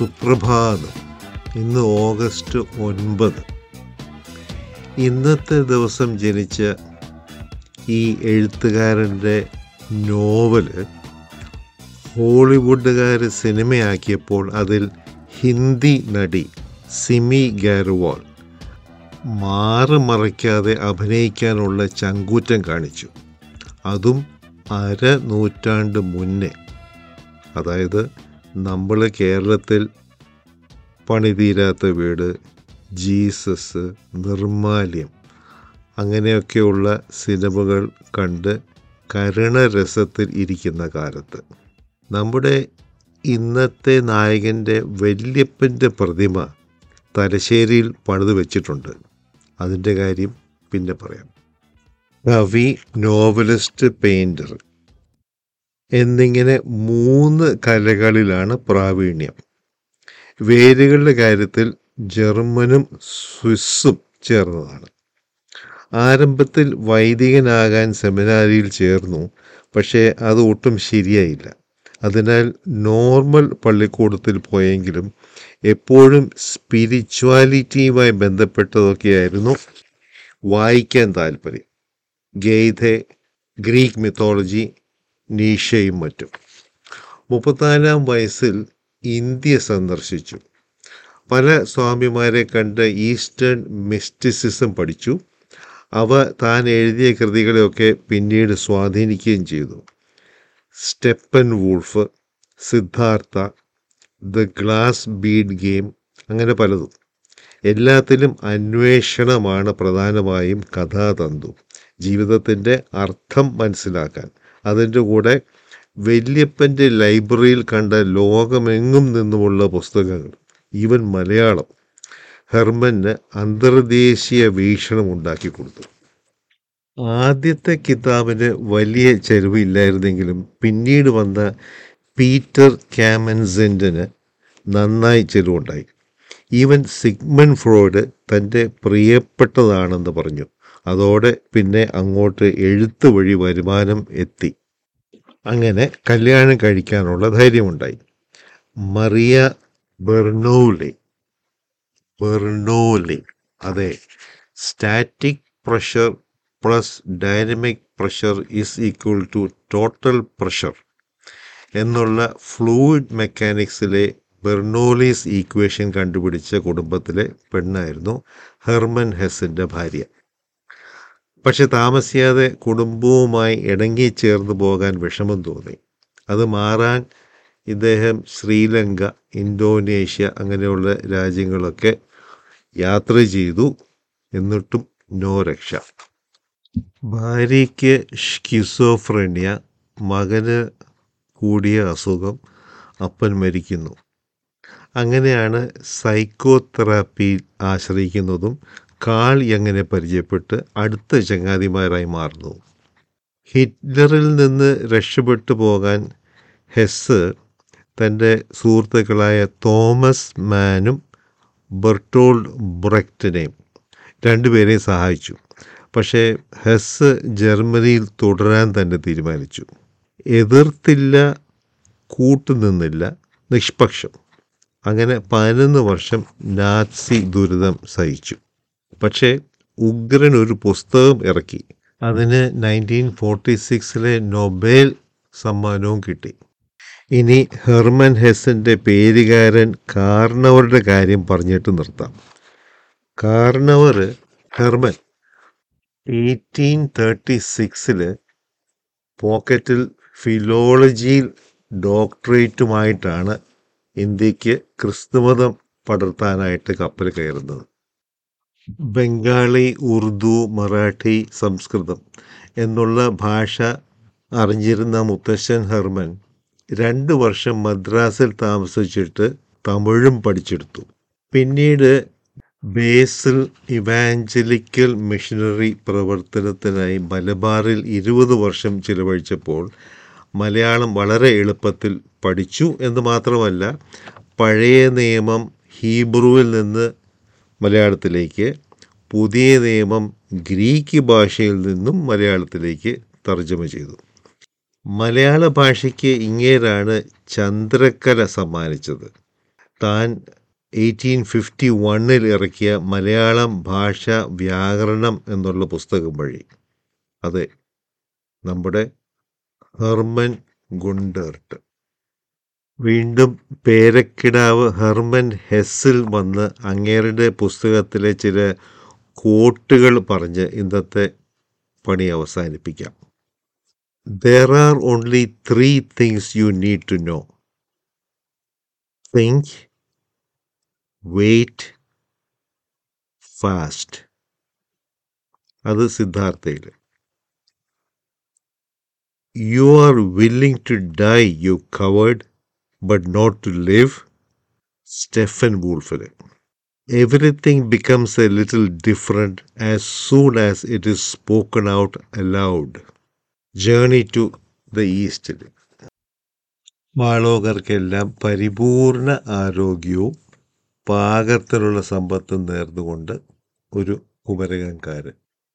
സുപ്രഭാതം. ഇന്ന് ഓഗസ്റ്റ് 9. ഇന്നത്തെ ദിവസം ജനിച്ച ഈ എഴുത്തുകാരൻ്റെ നോവല് ഹോളിവുഡുകാർ സിനിമയാക്കിയപ്പോൾ അതിൽ ഹിന്ദി നടി സിമി ഗാർവാൾ മറയ്ക്കാതെ അഭിനയിക്കാനുള്ള ചങ്കൂറ്റം കാണിച്ചു. അതും നൂറ്റാണ്ട് മുന്നേ. അതായത് നമ്മൾ കേരളത്തിൽ പണിതീരാത്ത വീട്, ജീസസ്, നിർമ്മാല്യം അങ്ങനെയൊക്കെയുള്ള സിനിമകൾ കണ്ട് കരുണരസത്തിൽ ഇരിക്കുന്ന കാലത്ത് നമ്മുടെ ഇന്നത്തെ നായകൻ്റെ വല്യപ്പൻ്റെ പ്രതിമ തലശ്ശേരിയിൽ പണിത് വെച്ചിട്ടുണ്ട്. അതിൻ്റെ കാര്യം പിന്നെ പറയാം. കവി, നോവലിസ്റ്റ്, പെയിൻറ്റർ എന്നിങ്ങനെ 3 കലകളിലാണ് പ്രാവീണ്യം. വേരുകളുടെ കാര്യത്തിൽ ജർമ്മനും സ്വിസ്സും ചേർന്നതാണ്. ആരംഭത്തിൽ വൈദികനാകാൻ സെമിനാരിയിൽ ചേർന്നു. പക്ഷേ അത് ഒട്ടും ശരിയായില്ല. അതിനാൽ നോർമൽ പള്ളിക്കൂടത്തിൽ പോയെങ്കിലും എപ്പോഴും സ്പിരിച്വാലിറ്റിയുമായി ബന്ധപ്പെട്ടതൊക്കെയായിരുന്നു വായിക്കാൻ താല്പര്യം. ഗെയ്തെ, ഗ്രീക്ക് മിത്തോളജി, നീഷയും മറ്റും. 34-ാം വയസ്സിൽ ഇന്ത്യ സന്ദർശിച്ചു. പല സ്വാമിമാരെ കണ്ട് ഈസ്റ്റേൺ മിസ്റ്റിസിസം പഠിച്ചു. അവ താൻ എഴുതിയ കൃതികളെയൊക്കെ പിന്നീട് സ്വാധീനിക്കുകയും ചെയ്തു. Steppenwolf, Siddhartha, the glass bead game, അങ്ങനെ പലതും. എല്ലാത്തിലും അന്വേഷണമാണ് പ്രധാനമായും കഥാതന്തു. ജീവിതത്തിൻ്റെ അർത്ഥം മനസ്സിലാക്കാൻ. അതിൻ്റെ കൂടെ വല്യപ്പൻ്റെ ലൈബ്രറിയിൽ കണ്ട ലോകമെങ്ങും നിന്നുമുള്ള പുസ്തകങ്ങൾ, ഈവൻ മലയാളം, ഹെർമന് അന്തർദേശീയ വീക്ഷണം ഉണ്ടാക്കി കൊടുത്തു. ആദ്യത്തെ കിതാബിന് വലിയ ചെലവില്ലായിരുന്നെങ്കിലും പിന്നീട് വന്ന പീറ്റർ കാമൻസെൻറ്റിന് നന്നായി ചെലവുണ്ടായി. ഈവൻ സിഗ്മണ്ട് ഫ്രോയിഡ് തൻ്റെ പ്രിയപ്പെട്ടതാണെന്ന് പറഞ്ഞു. അതോടെ പിന്നെ അങ്ങോട്ട് എഴുത്ത് വഴി വരുമാനം എത്തി. അങ്ങനെ കല്യാണം കഴിക്കാനുള്ള ധൈര്യമുണ്ടായി. മറിയ ബെർണോലി, അതെ, static pressure plus dynamic pressure is equal to total pressure എന്നുള്ള ഫ്ലൂയിഡ് മെക്കാനിക്സിലെ ബെർണോലീസ് ഈക്വേഷൻ കണ്ടുപിടിച്ച കുടുംബത്തിലെ പെണ്ണായിരുന്നു ഹെർമൻ ഹെസ്സിൻ്റെ ഭാര്യ. പക്ഷെ താമസിയാതെ കുടുംബവുമായി ഇണങ്ങിച്ചേർന്ന് പോകാൻ വിഷമം തോന്നി. അത് മാറാൻ ഇദ്ദേഹം ശ്രീലങ്ക, ഇന്തോനേഷ്യ അങ്ങനെയുള്ള രാജ്യങ്ങളൊക്കെ യാത്ര ചെയ്തു. എന്നിട്ടും നോ രക്ഷ. ഭാര്യയ്ക്ക് സ്കിസോഫ്രനിയ, മകന് കൂടിയ അസുഖം, അപ്പൻ മരിക്കുന്നു. അങ്ങനെയാണ് സൈക്കോതെറാപ്പി ആശ്രയിക്കുന്നതും കാൾ യങ്ങിനെ പരിചയപ്പെട്ട് അടുത്ത ചങ്ങാതിമാരായി മാറുന്നു. ഹിറ്റ്ലറിൽ നിന്ന് രക്ഷപ്പെട്ടു പോകാൻ ഹെസ്സ് തൻ്റെ സുഹൃത്തുക്കളായ തോമസ് മാനും ബെർട്ടോൾഡ് ബ്രെക്റ്റിനെയും 2 പേരെയും സഹായിച്ചു. പക്ഷേ ഹെസ്സ് ജർമ്മനിയിൽ തുടരാൻ തന്നെ തീരുമാനിച്ചു. എതിർത്തില്ല, കൂട്ടുനിന്നില്ല, നിഷ്പക്ഷം. അങ്ങനെ 11 വർഷം നാസി ദുരിതം സഹിച്ചു. പക്ഷേ ഉഗ്രൻ ഒരു പുസ്തകം ഇറക്കി. അതിന് 1946 നൊബേൽ സമ്മാനവും കിട്ടി. ഇനി ഹെർമൻ ഹെസ്സിൻ്റെ പേരുകാരൻ കാർണവറുടെ കാര്യം പറഞ്ഞിട്ട് നിർത്താം. കാർണവർ ഹെർമൻ 1836 പോക്കറ്റിൽ ഫിലോളജിയിൽ ഡോക്ടറേറ്റുമായിട്ടാണ് ഇന്ത്യക്ക് ക്രിസ്തുമതം പടർത്താനായിട്ട് കപ്പൽ കയറുന്നത്. ബംഗാളി, ഉറുദു, മറാഠി, സംസ്കൃതം എന്നുള്ള ഭാഷ അറിഞ്ഞിരുന്ന മുത്തശ്ശൻ ഹെർമൻ 2 വർഷം മദ്രാസിൽ താമസിച്ചിട്ട് തമിഴും പഠിച്ചെടുത്തു. പിന്നീട് ബേസിൽ ഇവാഞ്ചലിക്കൽ മിഷനറി പ്രവർത്തനത്തിനായി മലബാറിൽ 20 വർഷം ചിലവഴിച്ചപ്പോൾ മലയാളം വളരെ എളുപ്പത്തിൽ പഠിച്ചു എന്ന് മാത്രമല്ല, പഴയ നിയമം ഹീബ്രുവിൽ നിന്ന് മലയാളത്തിലേക്ക്, പുതിയ നിയമം ഗ്രീക്ക് ഭാഷയിൽ നിന്നും മലയാളത്തിലേക്ക് തർജ്ജമ ചെയ്തു. മലയാള ഭാഷയ്ക്ക് ഇങ്ങേരാണ് ചന്ദ്രക്കല സമ്മാനിച്ചത്. താൻ 1851 ഇറക്കിയ മലയാളം ഭാഷ വ്യാകരണം എന്നുള്ള പുസ്തകം വഴി. അതെ, നമ്മുടെ ഹെർമൻ ഗുണ്ടർട്ട്. വീണ്ടും പേരക്കിടാവ് ഹെർമൻ ഹെസ്സിൽ വന്ന് അങ്ങേരുടെ പുസ്തകത്തിലെ ചില കോട്ടുകൾ പറഞ്ഞ് ഇന്നത്തെ പണി അവസാനിപ്പിക്കാം. There are only 3 things you need to know. Think, wait, fast. അത് സിദ്ധാർത്ഥയിൽ. You are willing to die, you coward, but not to live. സ്റ്റെഫൻ വൂൾഫിൽ. Everything becomes a little different as soon as it is spoken out aloud. Journey to the East. മാളോകർക്കെല്ലാം പരിപൂർണ ആരോഗ്യവും പാകത്തിലുള്ള സമ്പത്തും നേർന്നുകൊണ്ട് ഒരു കുമരകംകാരൻ.